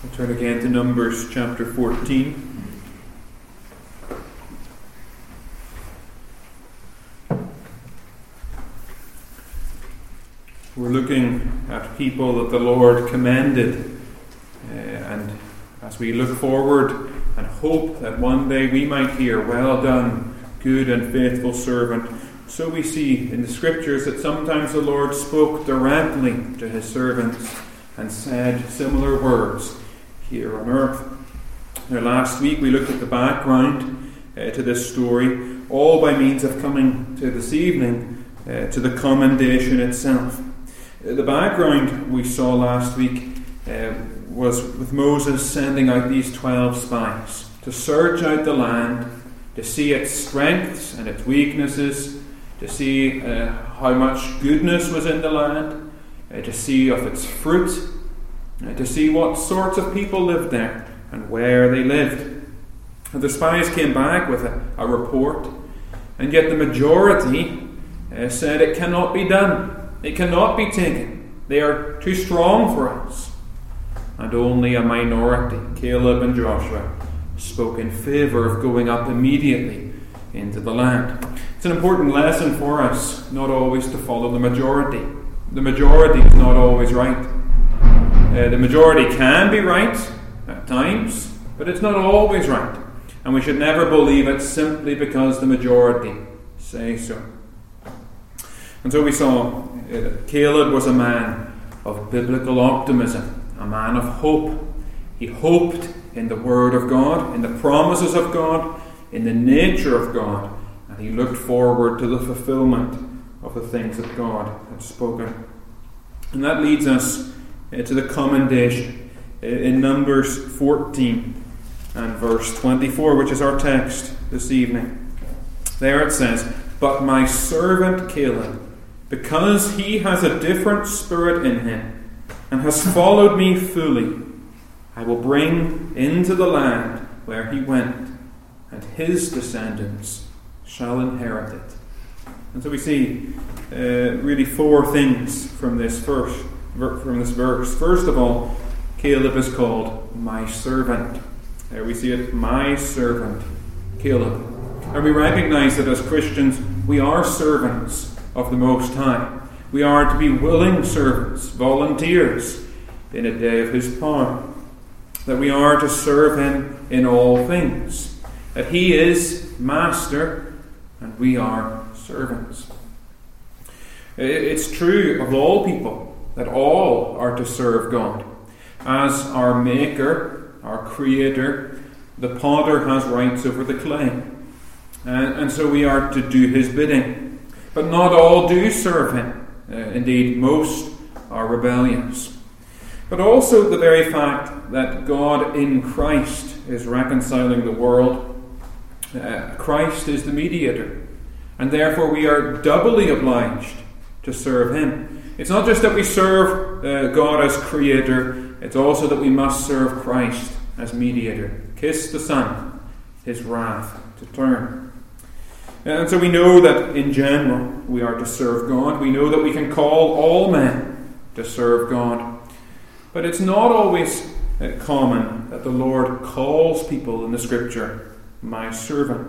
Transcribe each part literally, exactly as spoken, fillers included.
Turn again to Numbers chapter fourteen. We're looking at people that the Lord commended, uh, and as we look forward and hope that one day we might hear, "Well done, good and faithful servant," so we see in the Scriptures that sometimes the Lord spoke directly to his servants and said similar words here on earth. Now, last week we looked at the background uh, to this story, all by means of coming to this evening uh, to the commendation itself. Uh, the background we saw last week uh, was with Moses sending out these twelve spies to search out the land, to see its strengths and its weaknesses, to see uh, how much goodness was in the land, uh, to see of its fruit, uh, to see what sorts of people lived there and where they lived. And the spies came back with a, a report, and yet the majority uh, said it cannot be done, it cannot be taken, they are too strong for us. And only a minority, Caleb and Joshua, spoke in favour of going up immediately into the land. It's an important lesson for us, not always to follow the majority. The majority is not always right. Uh, the majority can be right at times, but it's not always right. And we should never believe it simply because the majority say so. And so we saw uh, Caleb was a man of biblical optimism, a man of hope. He hoped in the Word of God, in the promises of God, in the nature of God, and he looked forward to the fulfillment of the things that God had spoken. And that leads us uh, to the commendation uh, in Numbers fourteen and verse twenty-four, which is our text this evening. There it says, "But my servant Caleb, because he has a different spirit in him and has followed me fully, I will bring into the land where he went, and his descendants shall inherit it." And so we see uh, really four things from this verse. From this verse. First of all, Caleb is called my servant. There we see it, my servant, Caleb. And we recognize that as Christians, we are servants of the Most High. We are to be willing servants, volunteers in a day of his power. That we are to serve him in all things. That he is master and we are servants. It's true of all people that all are to serve God. As our maker, our creator, the potter has rights over the clay. And, and so we are to do his bidding. But not all do serve him. Uh, indeed, most are rebellious. But also the very fact that God in Christ is reconciling the world. Uh, Christ is the mediator. And therefore we are doubly obliged to serve him. It's not just that we serve uh, God as creator, it's also that we must serve Christ as mediator. Kiss the Son, his wrath to turn. And so we know that in general we are to serve God. We know that we can call all men to serve God. But it's not always uh, common that the Lord calls people in the Scripture my servant.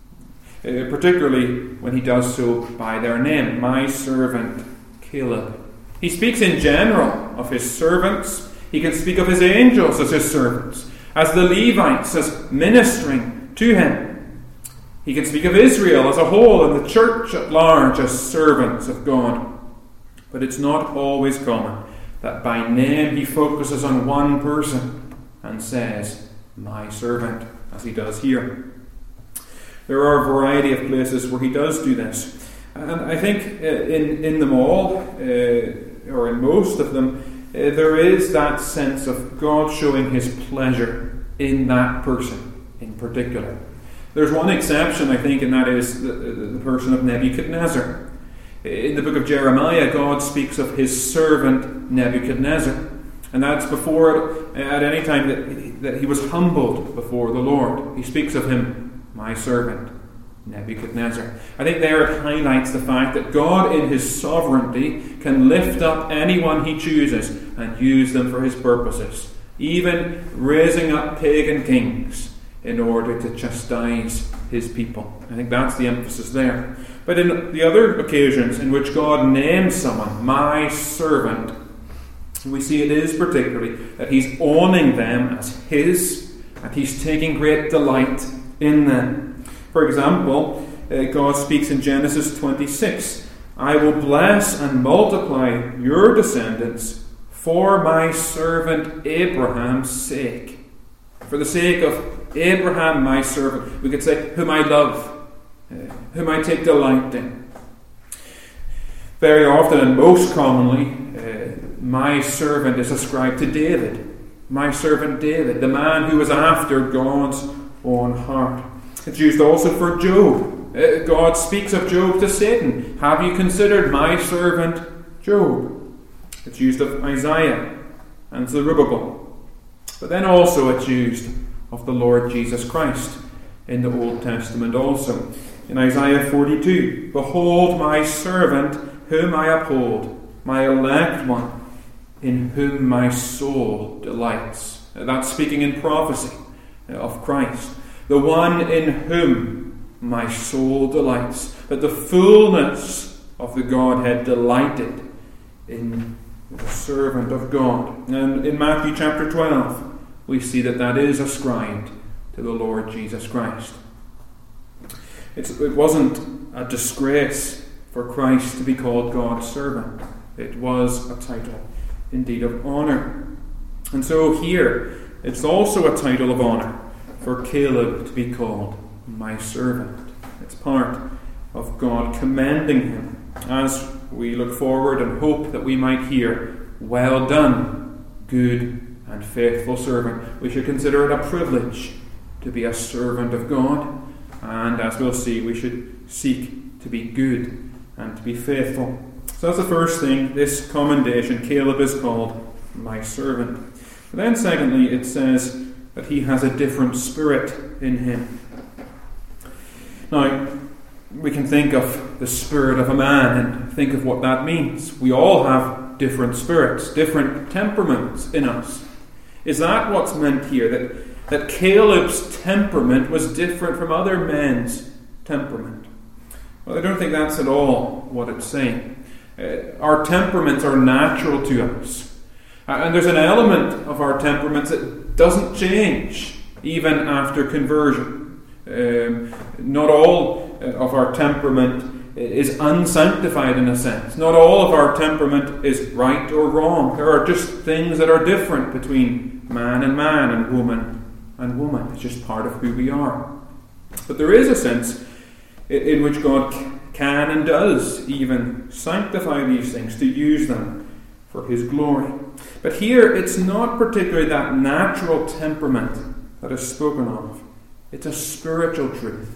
Uh, particularly when he does so by their name, my servant Caleb. He speaks in general of his servants. He can speak of his angels as his servants, as the Levites as ministering to him. He can speak of Israel as a whole and the church at large as servants of God. But it's not always common that by name he focuses on one person and says, my servant, as he does here. There are a variety of places where he does do this. And I think in, in them all, uh, or in most of them, uh, there is that sense of God showing his pleasure in that person in particular. There's one exception, I think, and that is the, the person of Nebuchadnezzar. In the book of Jeremiah, God speaks of his servant Nebuchadnezzar. And that's before, at any time that, that he was humbled before the Lord. He speaks of him, my servant Nebuchadnezzar. I think there it highlights the fact that God in his sovereignty can lift up anyone he chooses and use them for his purposes. even raising up pagan kings in order to chastise his people. I think that's the emphasis there. But in the other occasions in which God names someone, my servant, we see it is particularly that he's owning them as his, and he's taking great delight in them. For example, uh, God speaks in Genesis twenty-six, I will bless and multiply your descendants for my servant Abraham's sake. For the sake of Abraham, my servant. We could say, whom I love, uh, whom I take delight in. Very often and most commonly, uh, my servant is ascribed to David. My servant David, the man who was after God's own heart. It's used also for Job. Uh, God speaks of Job to Satan. Have you considered my servant Job? It's used of Isaiah and Zerubbabel. But then also it's used of the Lord Jesus Christ in the Old Testament also. In Isaiah forty-two, behold my servant whom I uphold, my elect one, in whom my soul delights. That's speaking in prophecy of Christ. The one in whom my soul delights. That the fullness of the Godhead delighted in the servant of God. And in Matthew chapter twelve, we see that that is ascribed to the Lord Jesus Christ. It's, it wasn't a disgrace for Christ to be called God's servant. It was a title, indeed, of honour. And so here, it's also a title of honour for Caleb to be called my servant. It's part of God commending him as we look forward and hope that we might hear, well done, good and faithful servant. We should consider it a privilege to be a servant of God, and as we'll see, we should seek to be good and to be faithful. So that's the first thing, this commendation. Caleb is called my servant. But then secondly, it says that he has a different spirit in him. Now, we can think of the spirit of a man and think of what that means. We all have different spirits, different temperaments in us. Is that what's meant here? That, that Caleb's temperament was different from other men's temperament? Well, I don't think that's at all what it's saying. Uh, our temperaments are natural to us. Uh, and there's an element of our temperaments that doesn't change even after conversion. Um, not all of our temperament is unsanctified in a sense. Not all of our temperament is right or wrong. There are just things that are different between man and man and woman and woman. It's just part of who we are. But there is a sense in which God can and does even sanctify these things to use them for His glory. But here it's not particularly that natural temperament that is spoken of. It's a spiritual truth.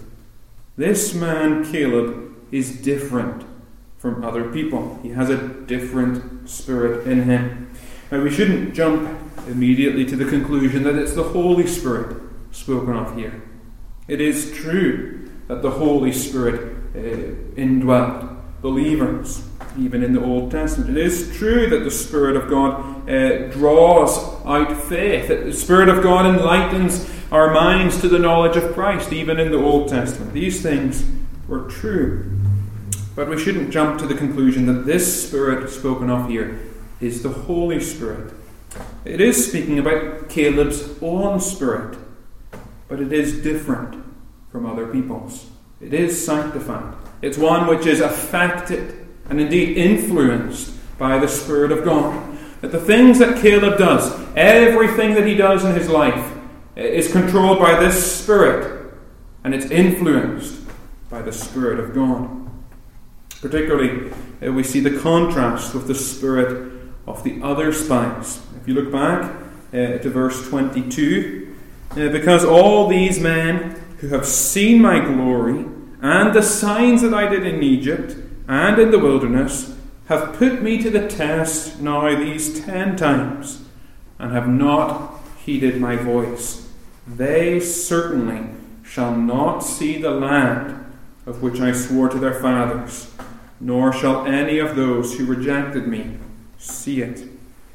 This man, Caleb, is different from other people. He has a different spirit in him. Now, we shouldn't jump immediately to the conclusion that it's the Holy Spirit spoken of here. It is true that the Holy Spirit uh, indwelt believers, even in the Old Testament. It is true that the Spirit of God uh, draws out faith, that the Spirit of God enlightens our minds to the knowledge of Christ, even in the Old Testament. These things were true. But we shouldn't jump to the conclusion that this Spirit spoken of here is the Holy Spirit. It is speaking about Caleb's own spirit, but it is different from other people's. It is sanctified. It's one which is affected and indeed influenced by the Spirit of God. That the things that Caleb does, everything that he does in his life, is controlled by this Spirit, and it's influenced by the Spirit of God. Particularly, uh, we see the contrast with the spirit of the other spies. If you look back uh, to verse twenty-two, uh, because all these men who have seen my glory and the signs that I did in Egypt and in the wilderness have put me to the test now these ten times and have not heeded my voice. They certainly shall not see the land of which I swore to their fathers, nor shall any of those who rejected me see it.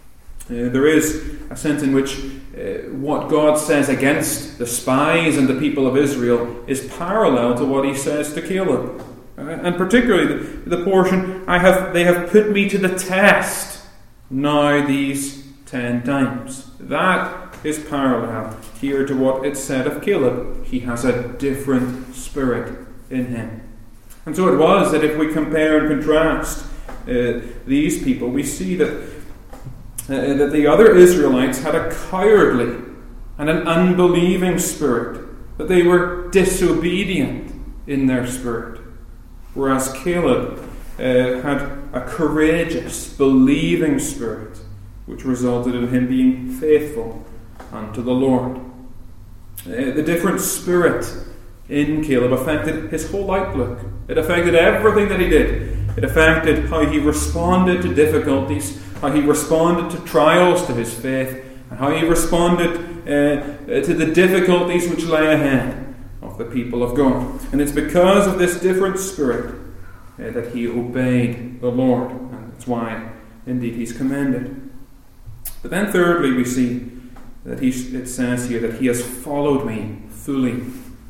Uh, there is a sense in which uh, what God says against the spies and the people of Israel is parallel to what he says to Caleb. Uh, and particularly the, the portion, I have they have put me to the test now these ten times. That is parallel here to what it said of Caleb. He has a different spirit in him. And so it was that if we compare and contrast uh, these people, we see that, uh, that the other Israelites had a cowardly and an unbelieving spirit, that they were disobedient in their spirit, whereas Caleb uh, had a courageous, believing spirit, which resulted in him being faithful unto the Lord. Uh, the different spirit in Caleb affected his whole outlook. It affected everything that he did. It affected how he responded to difficulties, how he responded to trials to his faith, and how he responded uh, to the difficulties which lay ahead of the people of God. And it's because of this different spirit uh, that he obeyed the Lord. And that's why, indeed, he's commended. But then thirdly, we see that he, it says here that he has followed me fully.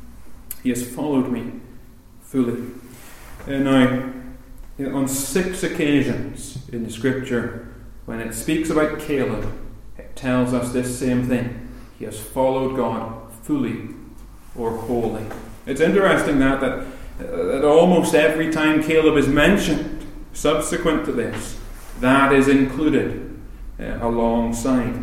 He has followed me fully. And now, on six occasions in the Scripture, when it speaks about Caleb, it tells us this same thing. He has followed God fully or wholly. It's interesting that, that, that almost every time Caleb is mentioned, subsequent to this, that is included uh, alongside.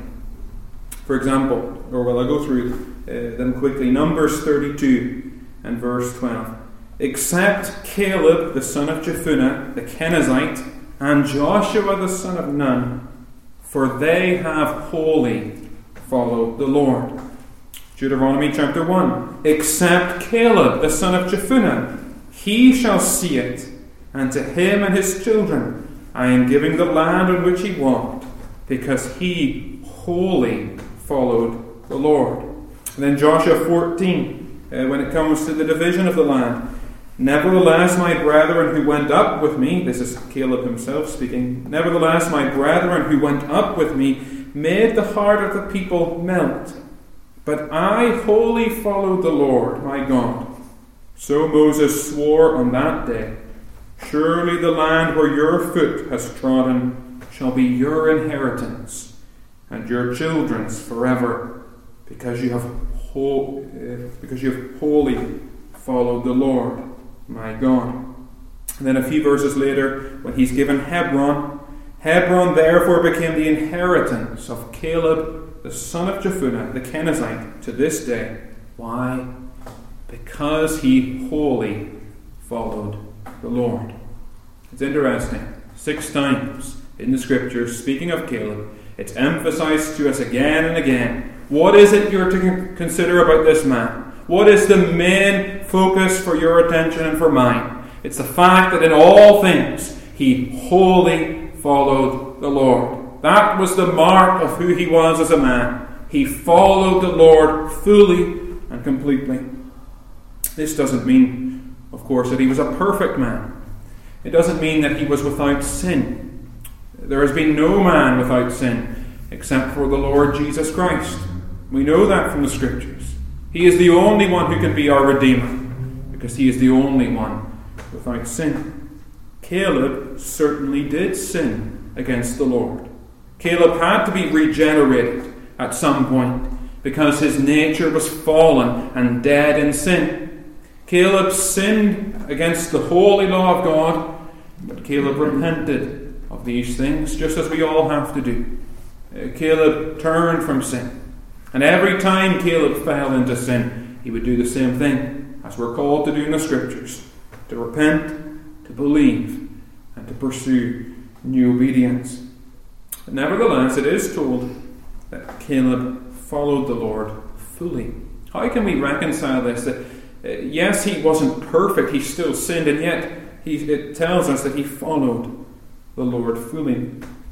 For example, or well, I'll go through uh, them quickly. Numbers thirty-two and verse twelve. Except Caleb the son of Jephunneh the Kenizzite and Joshua the son of Nun, for they have wholly followed the Lord. Deuteronomy chapter one. Except Caleb the son of Jephunneh, he shall see it, and to him and his children I am giving the land on which he walked, because he wholly followed the Lord. And then Joshua fourteen, uh, when it comes to the division of the land. Nevertheless, my brethren who went up with me, this is Caleb himself speaking, nevertheless, my brethren who went up with me made the heart of the people melt. But I wholly followed the Lord my God. So Moses swore on that day, surely the land where your foot has trodden shall be your inheritance, and your children's forever, because you have whole, uh, because you have wholly followed the Lord my God. And then a few verses later, when he's given Hebron, Hebron therefore became the inheritance of Caleb the son of Jephunneh the Kenizzite to this day. Why? Because he wholly followed the Lord. It's interesting. Six times in the Scriptures, speaking of Caleb, it's emphasized to us again and again. What is it you're to consider about this man? What is the main focus for your attention and for mine? It's the fact that in all things he wholly followed the Lord. That was the mark of who he was as a man. He followed the Lord fully and completely. This doesn't mean, of course, that he was a perfect man. It doesn't mean that he was without sin. There has been no man without sin except for the Lord Jesus Christ. We know that from the Scriptures. He is the only one who can be our Redeemer, because he is the only one without sin. Caleb certainly did sin against the Lord. Caleb had to be regenerated at some point, because his nature was fallen and dead in sin. Caleb sinned against the holy law of God, but Caleb repented of these things, just as we all have to do. Uh, Caleb turned from sin. And every time Caleb fell into sin, he would do the same thing, as we're called to do in the Scriptures, to repent, to believe, and to pursue new obedience. But nevertheless, it is told that Caleb followed the Lord fully. How can we reconcile this? That uh, yes, he wasn't perfect, he still sinned, and yet he, it tells us that he followed the Lord fully.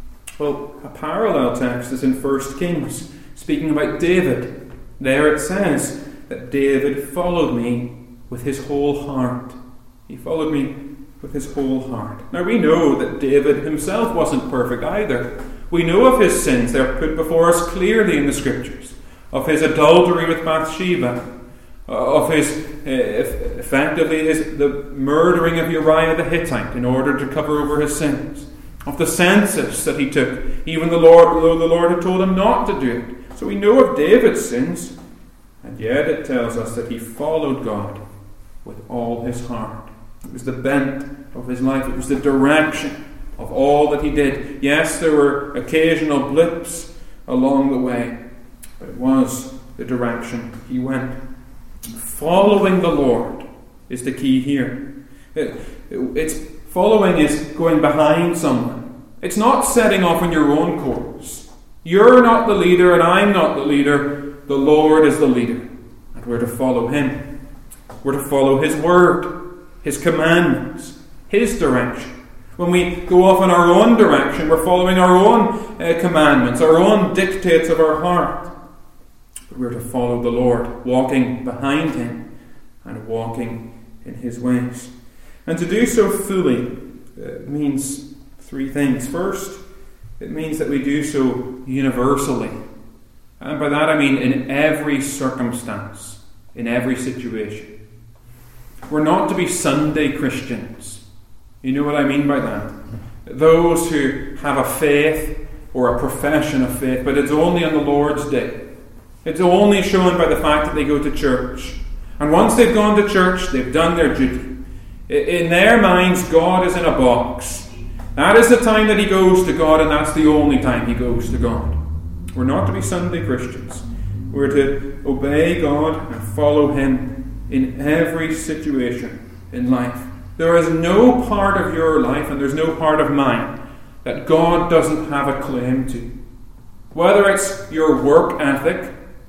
Well, a parallel text is in First Kings, speaking about David. There it says that David followed me with his whole heart. He followed me with his whole heart. Now we know that David himself wasn't perfect either. We know of his sins. They're put before us clearly in the Scriptures. Of his adultery with Bathsheba. Of his, uh, effectively, his, the murdering of Uriah the Hittite in order to cover over his sins. Of the census that he took, even the Lord, though the Lord had told him not to do it. So we know of David's sins, and yet it tells us that he followed God with all his heart. It was the bent of his life. It was the direction of all that he did. Yes, there were occasional blips along the way, but it was the direction he went. Following the Lord is the key here. It, it, it's following is going behind someone. It's not setting off on your own course. You're not the leader and I'm not the leader. The Lord is the leader. And we're to follow him. We're to follow his word, his commandments, his direction. When we go off in our own direction, we're following our own uh, commandments, our own dictates of our heart. But we're to follow the Lord, walking behind him and walking in his ways. And to do so fully uh, means three things. First, it means that we do so universally. And by that I mean in every circumstance, in every situation. We're not to be Sunday Christians. You know what I mean by that? Those who have a faith or a profession of faith, but it's only on the Lord's day. It's only shown by the fact that they go to church. And once they've gone to church, they've done their duty. In their minds, God is in a box. That is the time that he goes to God, and that's the only time he goes to God. We're not to be Sunday Christians. We're to obey God and follow him in every situation in life. There is no part of your life, and there's no part of mine, that God doesn't have a claim to. Whether it's your work ethic,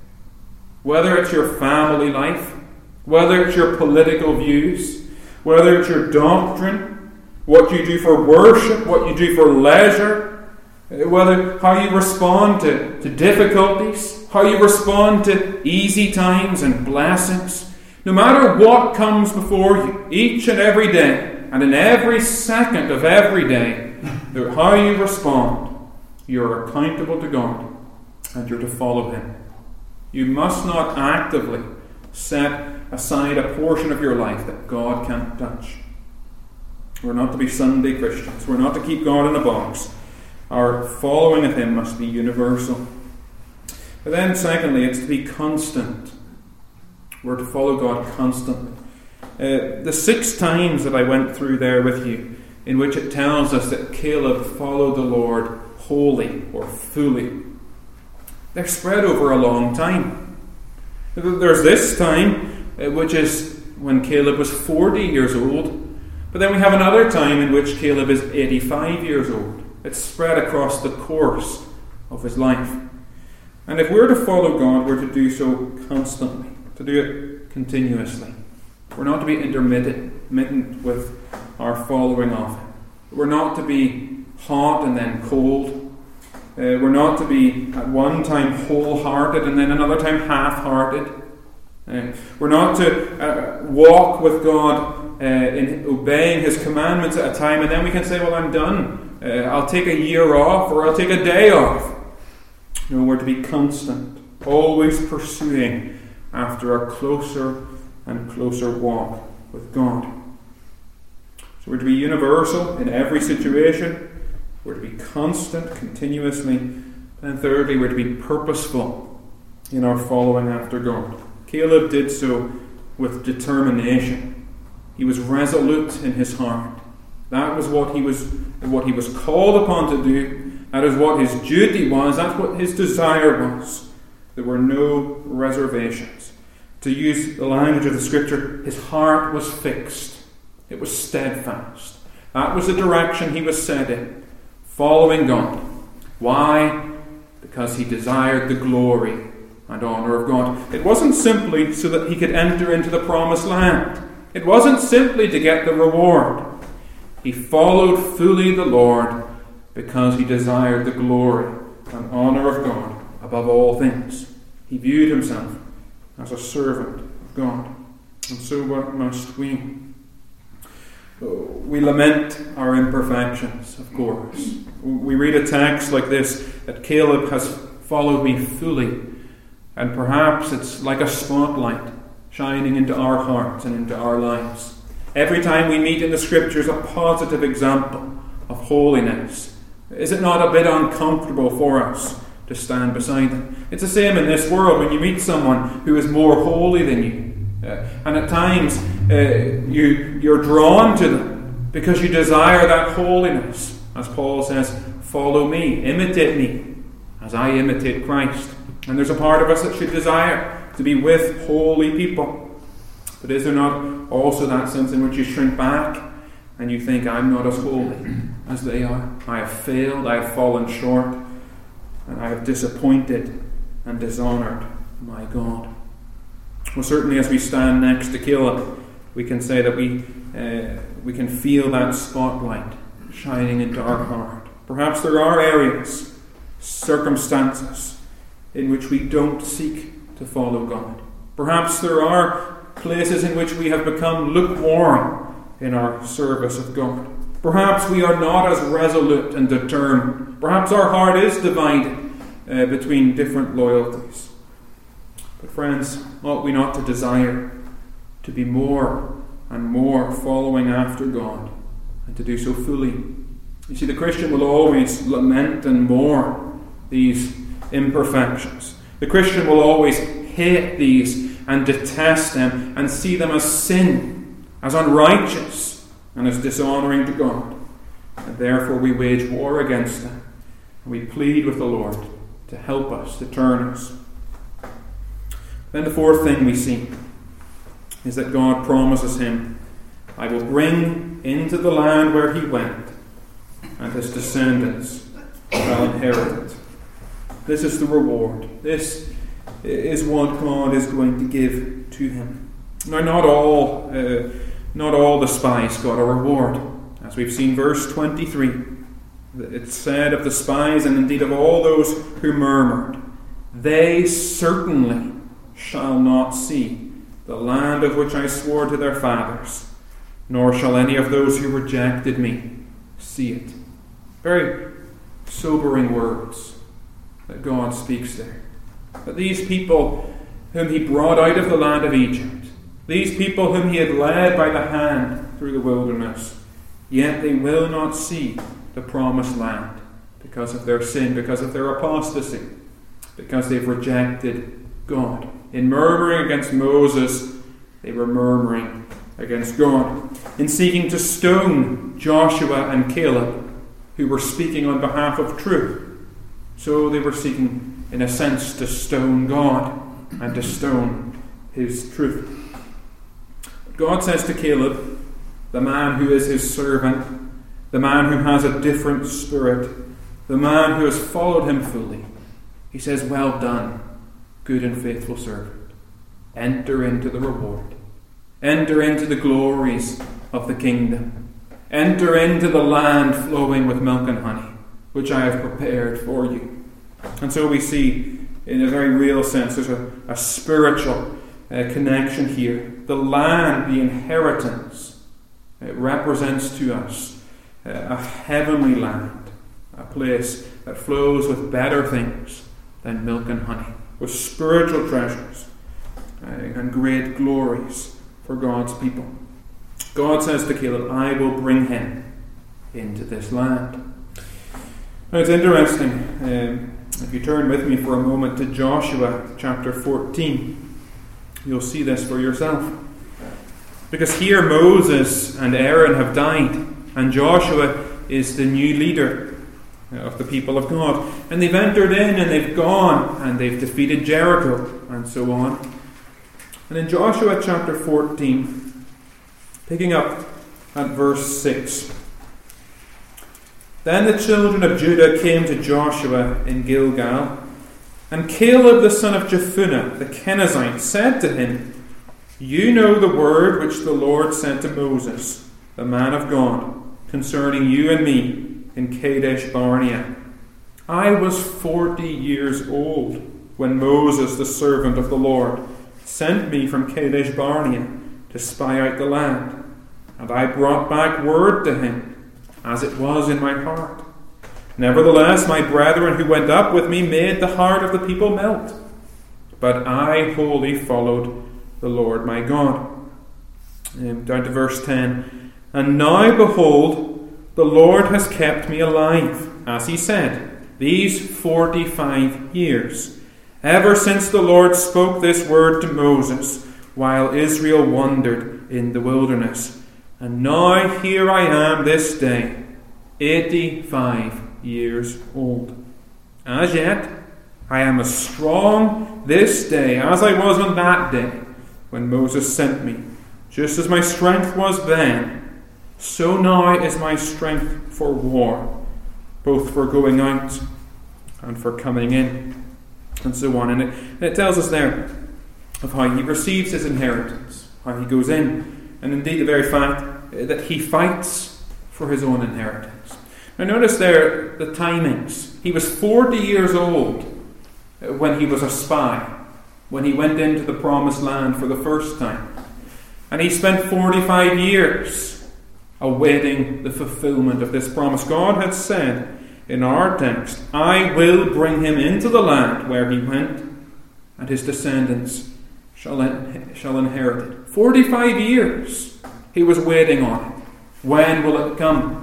whether it's your family life, whether it's your political views, whether it's your doctrine, what you do for worship, what you do for leisure, whether how you respond to, to difficulties, how you respond to easy times and blessings. No matter what comes before you, each and every day, and in every second of every day, how you respond, you're accountable to God, and you're to follow him. You must not actively set aside a portion of your life that God can't touch. We're not to be Sunday Christians. We're not to keep God in a box. Our following of him must be universal. But then secondly, it's to be constant. We're to follow God constantly. Uh, the six times that I went through there with you, in which it tells us that Caleb followed the Lord wholly or fully, they're spread over a long time. There's this time, uh, which is when Caleb was forty years old. But then we have another time in which Caleb is eighty-five years old. It's spread across the course of his life. And if we're to follow God, we're to do so constantly, to do it continuously. We're not to be intermittent with our following of him. We're not to be hot and then cold. Uh, we're not to be at one time wholehearted and then another time half-hearted. Uh, we're not to uh, walk with God uh, in obeying his commandments at a time and then we can say, well, I'm done. Uh, I'll take a year off or I'll take a day off. No, we're to be constant, always pursuing after a closer and closer walk with God. So we're to be universal in every situation. We're to be constant, continuously. And thirdly, we're to be purposeful in our following after God. Caleb did so with determination. He was resolute in his heart. That was what he was, what he was called upon to do. That is what his duty was. That's what his desire was. There were no reservations. To use the language of the Scripture, his heart was fixed. It was steadfast. That was the direction he was set in, following God. Why? Because he desired the glory and honour of God. It wasn't simply so that he could enter into the promised land. It wasn't simply to get the reward. He followed fully the Lord because he desired the glory and honour of God above all things. He viewed himself as a servant of God. And so what must we? We lament our imperfections, of course. We read a text like this, that Caleb has followed me fully, and perhaps it's like a spotlight shining into our hearts and into our lives. Every time we meet in the Scriptures a positive example of holiness, is it not a bit uncomfortable for us to stand beside them? It's the same in this world when you meet someone who is more holy than you. Uh, and at times uh, you, you're drawn to them because you desire that holiness. As Paul says, follow me, imitate me as I imitate Christ. And there's a part of us that should desire to be with holy people. But is there not also that sense in which you shrink back and you think, I'm not as holy as they are? I have failed, I have fallen short, and I have disappointed and dishonoured my God. Well, certainly as we stand next to Caleb, we can say that we uh, we can feel that spotlight shining into our heart. Perhaps there are areas, circumstances, in which we don't seek to follow God. Perhaps there are places in which we have become lukewarm in our service of God. Perhaps we are not as resolute and determined. Perhaps our heart is divided uh, between different loyalties. But friends, ought we not to desire to be more and more following after God, and to do so fully? You see, the Christian will always lament and mourn these imperfections. The Christian will always hate these and detest them and see them as sin, as unrighteous, and as dishonouring to God. And therefore we wage war against them, and we plead with the Lord to help us, to turn us. Then the fourth thing we see is that God promises him, I will bring into the land where he went, and his descendants shall inherit it. This is the reward. This is what God is going to give to him. Now, not all, uh, not all the spies got a reward. As we've seen, verse twenty-three, it said of the spies, and indeed of all those who murmured, they certainly shall not see the land of which I swore to their fathers, nor shall any of those who rejected me see it. Very sobering words that God speaks there. That these people whom he brought out of the land of Egypt, these people whom he had led by the hand through the wilderness, yet they will not see the promised land because of their sin, because of their apostasy, because they've rejected God. In murmuring against Moses, they were murmuring against God. In seeking to stone Joshua and Caleb, who were speaking on behalf of truth, so they were seeking, in a sense, to stone God and to stone his truth. God says to Caleb, the man who is his servant, the man who has a different spirit, the man who has followed him fully, he says, well done, good and faithful servant. Enter into the reward. Enter into the glories of the kingdom. Enter into the land flowing with milk and honey, which I have prepared for you. And so we see, in a very real sense, there's a, a spiritual uh, connection here. The land, the inheritance, it represents to us uh, a heavenly land, a place that flows with better things than milk and honey, with spiritual treasures uh, and great glories for God's people. God says to Caleb, I will bring him into this land. Now it's interesting, um, if you turn with me for a moment to Joshua chapter fourteen, you'll see this for yourself. Because here Moses and Aaron have died, and Joshua is the new leader of the people of God. And they've entered in and they've gone and they've defeated Jericho and so on. And in Joshua chapter fourteen, picking up at verse six, then the children of Judah came to Joshua in Gilgal, and Caleb the son of Jephunneh the Kenizzite said to him, you know the word which the Lord sent to Moses, the man of God, concerning you and me in Kadesh Barnea. I was forty years old when Moses, the servant of the Lord, sent me from Kadesh Barnea to spy out the land. and I brought back word to him, as it was in my heart. Nevertheless, my brethren who went up with me made the heart of the people melt. But I wholly followed the Lord my God. Um, down to verse ten. And now, behold, the Lord has kept me alive, as he said, these forty-five years, ever since the Lord spoke this word to Moses, while Israel wandered in the wilderness. And now here I am this day, eighty-five years old. As yet, I am as strong this day as I was on that day when Moses sent me. Just as my strength was then, so now is my strength for war, both for going out and for coming in, and so on. And it, and it tells us there of how he receives his inheritance, how he goes in, and indeed the very fact that he fights for his own inheritance. Now notice there the timings. He was forty years old when he was a spy, when he went into the promised land for the first time. And he spent forty-five years awaiting the fulfillment of this promise. God had said in our text, I will bring him into the land where he went, and his descendants shall, in, shall inherit it. forty-five years he was waiting on it. When will it come?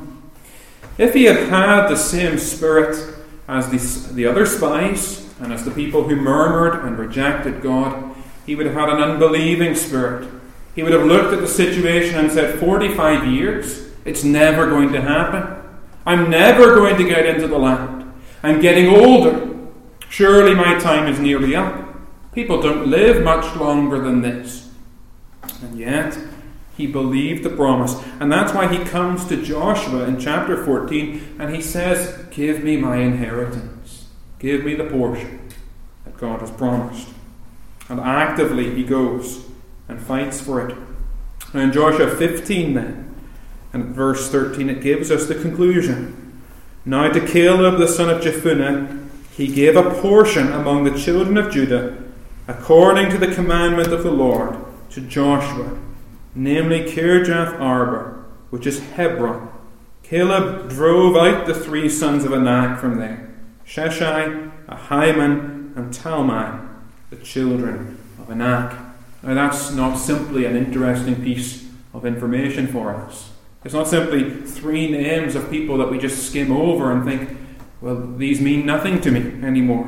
If he had had the same spirit as the, the other spies and as the people who murmured and rejected God, he would have had an unbelieving spirit. He would have looked at the situation and said, forty-five years? It's never going to happen. I'm never going to get into the land. I'm getting older. Surely my time is nearly up. People don't live much longer than this. And yet, he believed the promise. And that's why he comes to Joshua in chapter fourteen and he says, give me my inheritance. Give me the portion that God has promised. And actively he goes and fights for it. Now in Joshua fifteen then, and at verse thirteen, it gives us the conclusion. Now to Caleb the son of Jephunneh he gave a portion among the children of Judah, according to the commandment of the Lord, to Joshua, namely Kirjath Arba, which is Hebron. Caleb drove out the three sons of Anak from there, Sheshai, Ahiman, and Talmai, the children of Anak. Now that's not simply an interesting piece of information for us. It's not simply three names of people that we just skim over and think, well, these mean nothing to me anymore.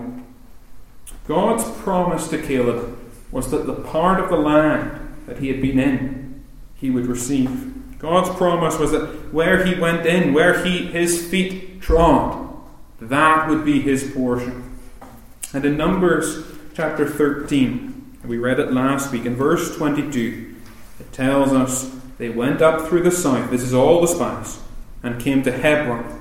God's promise to Caleb was that the part of the land that he had been in, he would receive. God's promise was that where he went in, where he his feet trod, that would be his portion. And in Numbers chapter thirteen, we read it last week, in verse twenty-two, it tells us they went up through the south, this is all the spies, and came to Hebron.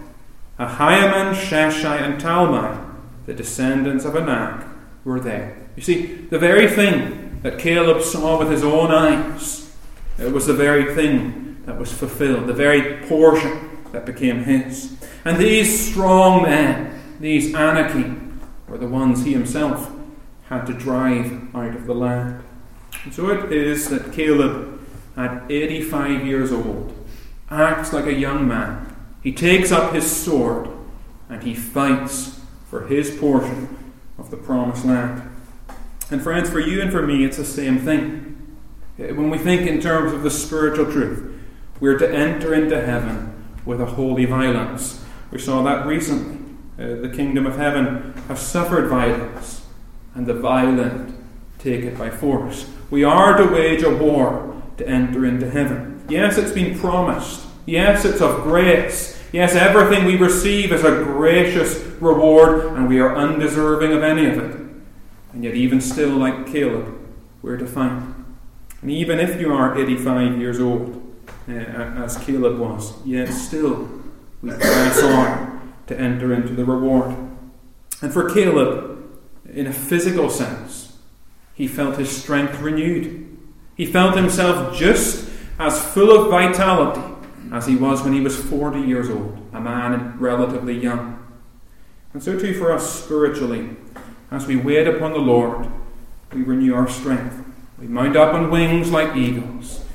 Ahiman, Sheshai, and Talmai, the descendants of Anak, were there. You see, the very thing that Caleb saw with his own eyes, it was the very thing that was fulfilled, the very portion that became his. And these strong men, these Anakim, were the ones he himself had to drive out of the land. And so it is that Caleb, at eighty-five years old, acts like a young man. He takes up his sword and he fights for his portion of the promised land. And friends, for you and for me, it's the same thing. When we think in terms of the spiritual truth, we're to enter into heaven with a holy violence. We saw that recently. Uh, the kingdom of heaven has suffered violence, and the violent take it by force. We are to wage a war to enter into heaven. Yes, it's been promised. Yes, it's of grace. Yes, everything we receive is a gracious reward, and we are undeserving of any of it. And yet, even still, like Caleb, we're to fight. And even if you are eighty-five years old, uh, as Caleb was, yet still we press on to enter into the reward. And for Caleb, in a physical sense, he felt his strength renewed. He felt himself just as full of vitality as he was when he was forty years old, a man relatively young. And so too for us spiritually, as we wait upon the Lord, we renew our strength. We mount up on wings like eagles.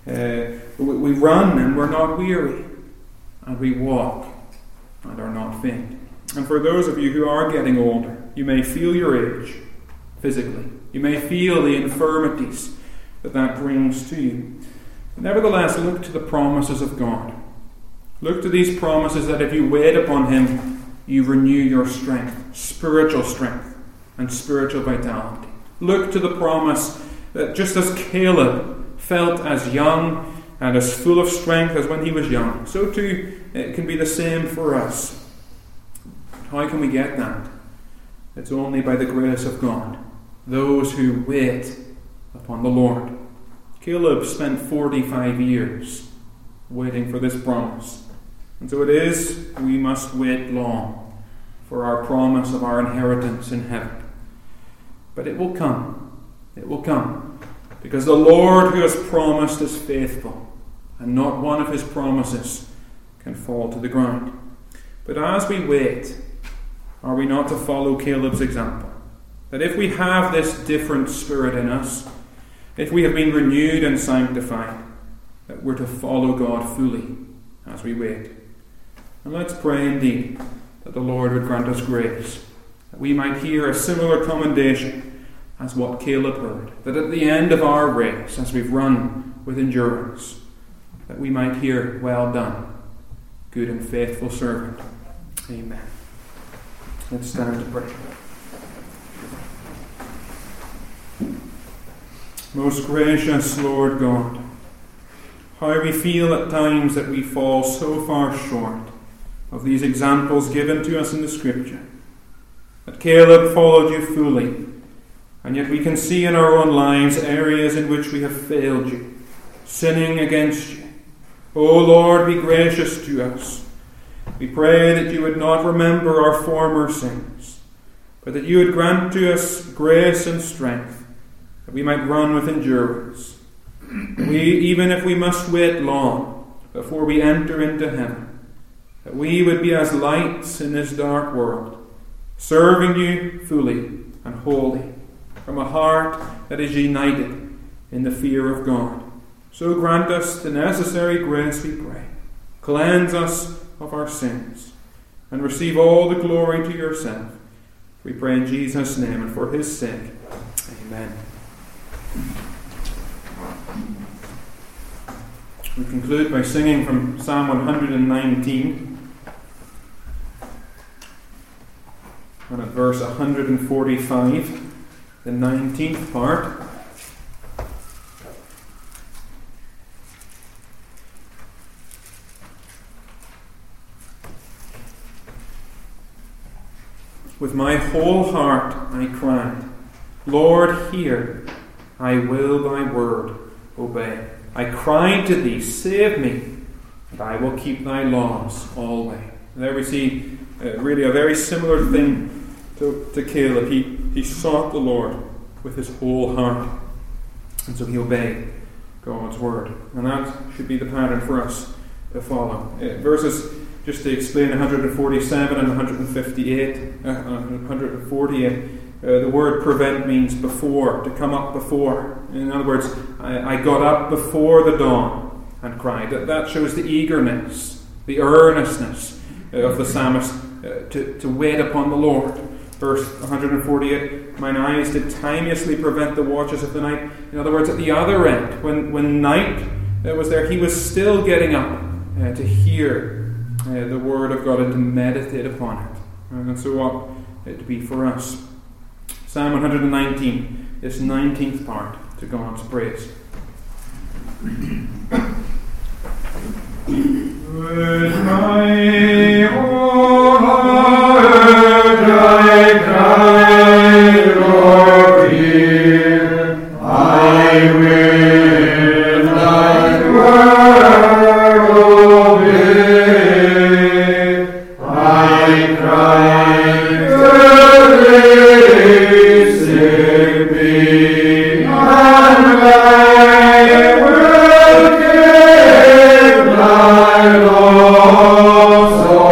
Uh, we, we run and we're not weary, and we walk and are not faint. And for those of you who are getting older, you may feel your age physically. You may feel the infirmities that that brings to you. But nevertheless, look to the promises of God. Look to these promises that if you wait upon Him, you renew your strength, spiritual strength and spiritual vitality. Look to the promise that just as Caleb felt as young and as full of strength as when he was young, so too it can be the same for us. How can we get that? It's only by the grace of God. Those who wait upon the Lord. Caleb spent forty-five years waiting for this promise. And so it is, we must wait long for our promise of our inheritance in heaven. But it will come. It will come. Because the Lord who has promised is faithful, and not one of His promises can fall to the ground. But as we wait, are we not to follow Caleb's example? That if we have this different spirit in us, if we have been renewed and sanctified, that we're to follow God fully as we wait. And let's pray indeed that the Lord would grant us grace, that we might hear a similar commendation as what Caleb heard, that at the end of our race, as we've run with endurance, that we might hear, "Well done, good and faithful servant." Amen. Let's stand to pray. Most gracious Lord God, how we feel at times that we fall so far short of these examples given to us in the Scripture. That Caleb followed you fully, and yet we can see in our own lives areas in which we have failed you, sinning against you. O Lord, be gracious to us. We pray that you would not remember our former sins, but that you would grant to us grace and strength, that we might run with endurance. We, even if we must wait long before we enter into heaven, that we would be as lights in this dark world, serving you fully and wholly, from a heart that is united in the fear of God. So grant us the necessary grace, we pray. Cleanse us of our sins, and receive all the glory to yourself. We pray in Jesus' name and for His sake. Amen. We conclude by singing from Psalm one nineteen, and at verse one forty-five, the nineteenth part. With my whole heart I cried, Lord, hear, I will thy word obey. I cried to thee, save me, and I will keep thy laws always. There we see uh, really a very similar thing to, to Caleb. He, he sought the Lord with his whole heart, and so he obeyed God's word. And that should be the pattern for us to follow. Uh, verses, just to explain, one forty-seven and one fifty-eight, uh, one forty-eight, uh, the word prevent means before, to come up before. In other words, I, I got up before the dawn and cried. That, that shows the eagerness, the earnestness uh, of the psalmist uh, to, to wait upon the Lord. Verse one forty-eight, mine eyes did timeously prevent the watches of the night. In other words, at the other end, when, when night uh, was there, he was still getting up uh, to hear uh, the word of God and to meditate upon it. And so ought it to be for us. Psalm one nineteen, this nineteenth part to God's praise. With my whole heart I cry, Lord, hear, I will thy word obey. I cry, early, save me, and I will keep thy laws.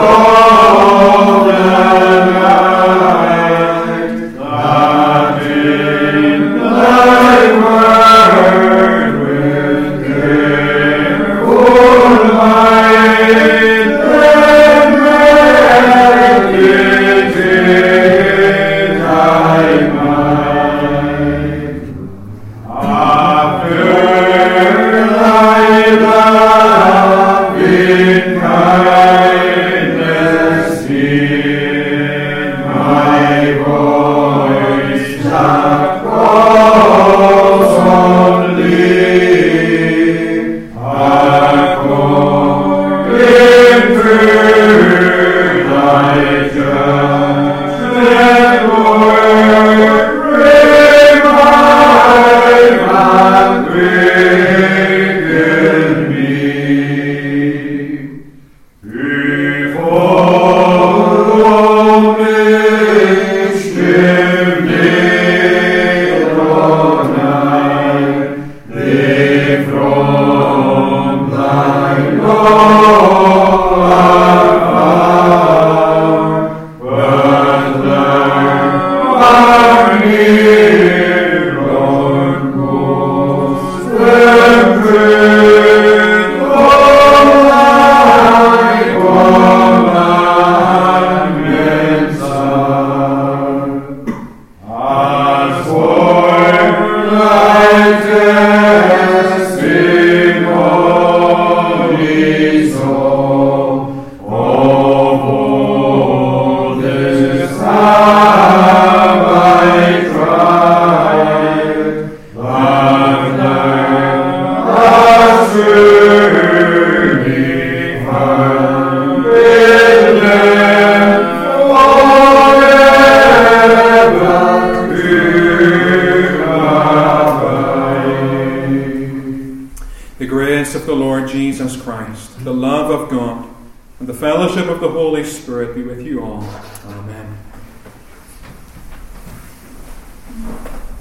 Jesus Christ, the love of God, and the fellowship of the Holy Spirit be with you all. Amen.